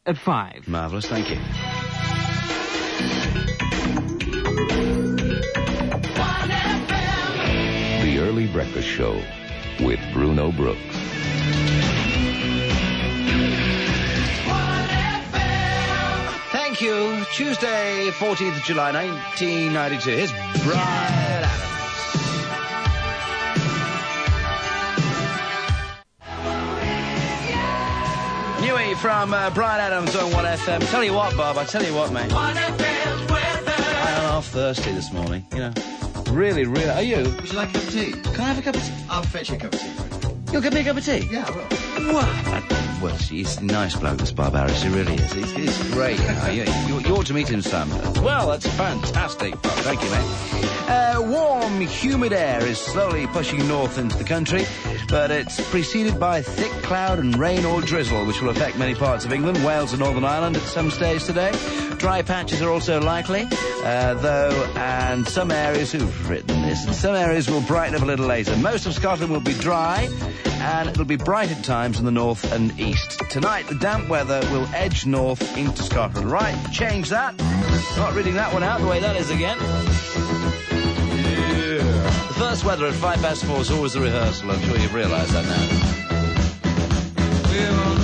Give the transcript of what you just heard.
at 5. Marvellous, thank you. The Early Breakfast Show with Bruno Brooks. Thank you. Tuesday, 14th of July, 1992. Here's Bryan Adams. Newy from Bryan Adams on 1FM. Tell you what, Bob, I tell you what, mate. 1FM weather. I am half thirsty this morning, you know. Really, really. Are you? Would you like a cup of tea? Can I have a cup of tea? I'll fetch you a cup of tea. You'll give me a cup of tea? Yeah, I will. What? Well, he's a nice bloke, this Bob Harris. He really is. He's great. You ought to meet him, Sam. Well, that's fantastic, Bob. Thank you, mate. Warm, humid air is slowly pushing north into the country, but it's preceded by thick cloud and rain or drizzle, which will affect many parts of England, Wales and Northern Ireland at some stage today. Dry patches are also likely, though, and some areas, who've written this, and some areas will brighten up a little later. Most of Scotland will be dry, and it'll be bright at times in the north and east. Tonight, the damp weather will edge north into Scotland. Right, change that. Not reading that one out the way that is again. Yeah. The first weather at 4:05 is always a rehearsal. I'm sure you've realised that now.